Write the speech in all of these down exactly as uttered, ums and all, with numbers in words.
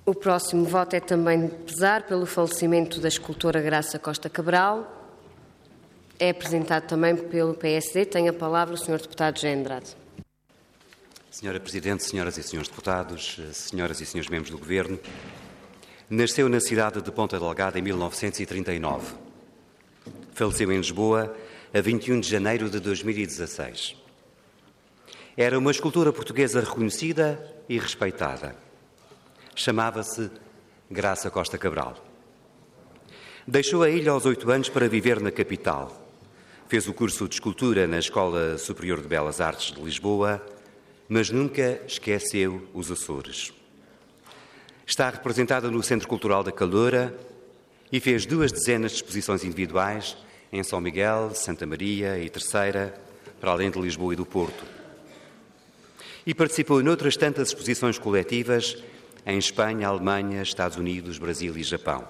O próximo voto é também de pesar pelo falecimento da escultora Graça Costa Cabral. É apresentado também pelo P S D. Tem a palavra o senhor deputado José Andrade. Senhora Presidente, senhoras e senhores deputados, senhoras e senhores membros do Governo, nasceu na cidade de Ponta Delgada em mil novecentos e trinta e nove. Faleceu em Lisboa a vinte e um de janeiro de dois mil e dezasseis. Era uma escultora portuguesa reconhecida e respeitada. Chamava-se Graça Costa Cabral. Deixou a ilha aos oito anos para viver na capital. Fez o curso de escultura na Escola Superior de Belas Artes de Lisboa, mas nunca esqueceu os Açores. Está representada no Centro Cultural da Caloura e fez duas dezenas de exposições individuais em São Miguel, Santa Maria e Terceira, para além de Lisboa e do Porto. E participou noutras tantas exposições coletivas em Espanha, Alemanha, Estados Unidos, Brasil e Japão.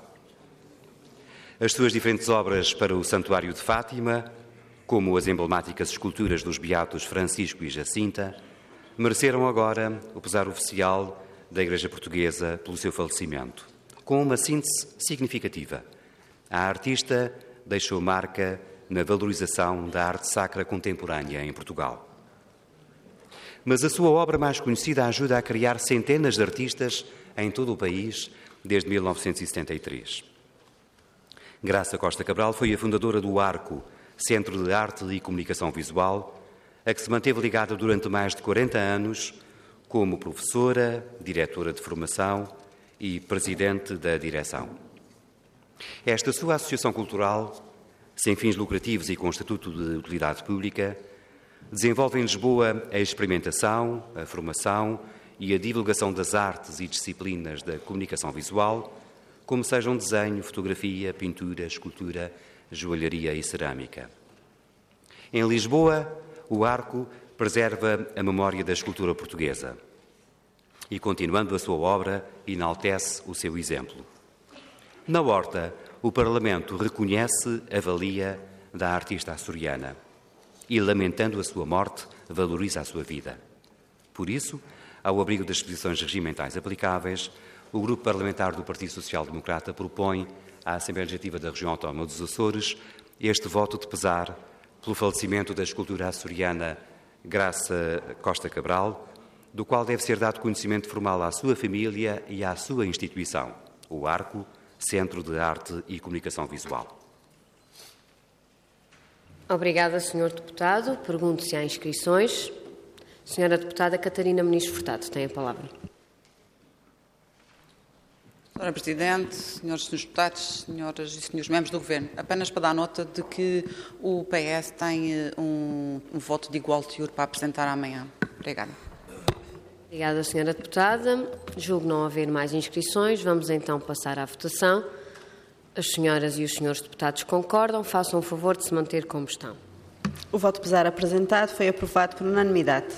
As suas diferentes obras para o Santuário de Fátima, como as emblemáticas esculturas dos Beatos Francisco e Jacinta, mereceram agora o pesar oficial da Igreja Portuguesa pelo seu falecimento, com uma síntese significativa. A artista deixou marca na valorização da arte sacra contemporânea em Portugal. Mas a sua obra mais conhecida ajuda a criar centenas de artistas em todo o país desde mil novecentos e setenta e três. Graça Costa Cabral foi a fundadora do Arco, Centro de Arte e Comunicação Visual, a que se manteve ligada durante mais de quarenta anos como professora, diretora de formação e presidente da direção. Esta sua associação cultural, sem fins lucrativos e com estatuto de utilidade pública, desenvolve em Lisboa a experimentação, a formação e a divulgação das artes e disciplinas da comunicação visual, como sejam desenho, fotografia, pintura, escultura, joalharia e cerâmica. Em Lisboa, o Arco preserva a memória da escultura portuguesa e, continuando a sua obra, enaltece o seu exemplo. Na Horta, o Parlamento reconhece a valia da artista açoriana e, lamentando a sua morte, valoriza a sua vida. Por isso, ao abrigo das disposições regimentais aplicáveis, o Grupo Parlamentar do Partido Social Democrata propõe à Assembleia Legislativa da Região Autónoma dos Açores este voto de pesar pelo falecimento da escultura açoriana Graça Costa Cabral, do qual deve ser dado conhecimento formal à sua família e à sua instituição, o Arco, Centro de Arte e Comunicação Visual. Obrigada, senhor deputado. Pergunto se há inscrições. Senhora deputada Catarina Muniz Furtado, tem a palavra. Senhora Presidente, senhores e senhores deputados, senhoras e senhores membros do Governo, apenas para dar nota de que o P S tem um, um voto de igual teor para apresentar amanhã. Obrigada. Obrigada, senhora deputada. Julgo não haver mais inscrições. Vamos então passar à votação. As senhoras e os senhores deputados concordam. Façam o favor de se manter como estão. O voto pesar apresentado foi aprovado por unanimidade.